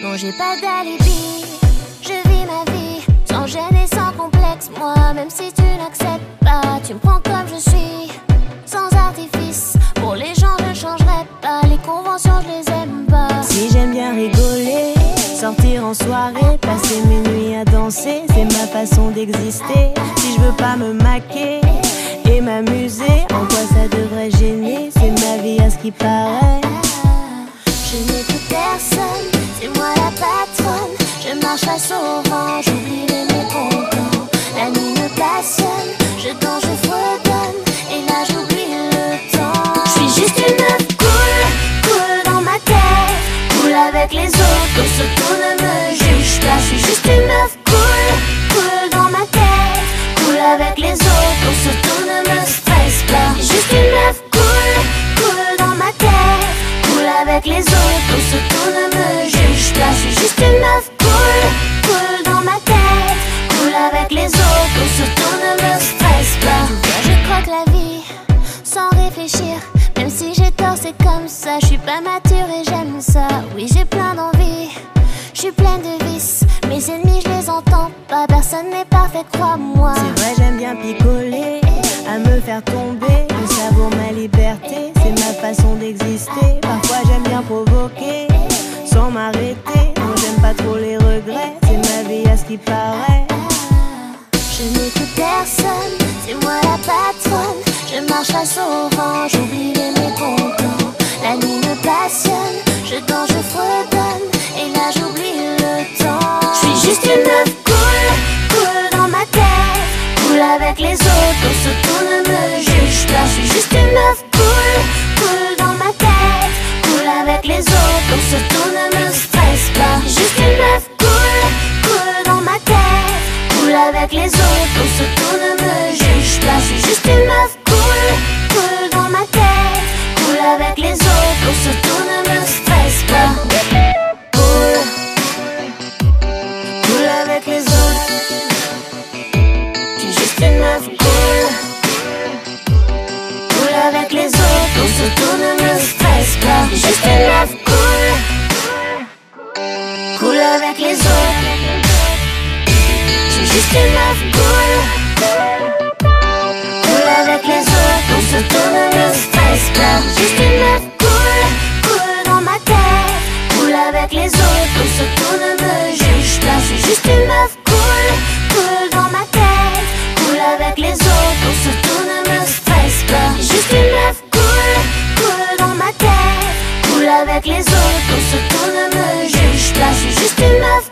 Non, j'ai pas d'alibi, je vis ma vie sans gêne et sans complexe. Moi, même si tu n'acceptes pas, tu me prends comme je suis, sans artifice. Pour les gens, je changerai pas, les conventions, je les aime pas. Si j'aime bien rigoler, sortir en soirée, passer mes nuits à danser, c'est ma façon d'exister. Si je veux pas me maquer et m'amuser, en quoi ça devrait gêner? C'est ma vie à ce qui paraît. Je n'écoute personne, c'est moi la patronne. Je marche face au vent, j'oublie les mécontents. La nuit me passionne, je danse, je fredonne, et là j'oublie le temps. Je suis juste une meuf cool, cool dans ma tête, cool avec les autres, donc surtout ne me juge pas. Je suis juste une meuf cool, cool dans ma tête, cool avec les autres, donc surtout ne me stresse pas. Je suis juste une meuf cool, cool dans ma tête, cool avec les autres, donc surtout ne me juge pas. Je suis juste une meuf cool, cool dans ma tête, cool avec les autres, donc surtout ne me stresse pas. Tu vois, je croque la vie sans réfléchir, même si j'ai tort, c'est comme ça. Je suis pas mature et j'aime ça. Oui, j'ai plein d'envie, je suis pleine de vices. Mes ennemis, je les entends pas, personne n'est parfait, crois-moi. C'est vrai, j'aime bien picoler, à me faire tomber, je savoure ma liberté, c'est ma façon d'exister. Parfois j'aime bien provoquer, sans m'arrêter. Non, j'aime pas trop les regrets, c'est ma vie à ce qui paraît. Je n'écoute personne, c'est moi la patronne. Je marche face au vent, j'oublie les mécontents. La nuit me passionne, je danse, je fredonne, et là j'oublie le temps. Je suis juste une meuf cool, cool dans ma tête, cool avec les autres, donc surtout ne me juge pas. Je suis juste une meuf cool, cool dans ma tête, cool avec les autres, donc surtout ne me stresse pas. Je suis juste une meuf cool, cool dans ma tête, cool avec les autres, donc surtout ne me juge pas. Je suis juste une meuf cool, cool dans ma tête, cool avec les autres, donc surtout ne me stresse pas. Cool, cool avec les autres. Je suis juste une meuf cool, cool avec les autres, donc surtout ne me stresse pas. Je suis juste une meuf cool, cool avec les autres. Je suis juste une meuf cool, cool avec les autres, donc surtout ne me stresse pas. Juste une meuf cool, cool dans ma tête, cool avec les autres, donc surtout ne me juge pas. Je suis juste une meuf cool, cool dans ma tête, cool avec les autres, donc surtout ne me stresse pas. Juste une meuf cool, cool dans ma tête, cool avec les autres, donc surtout ne me juge pas. Je suis juste une meuf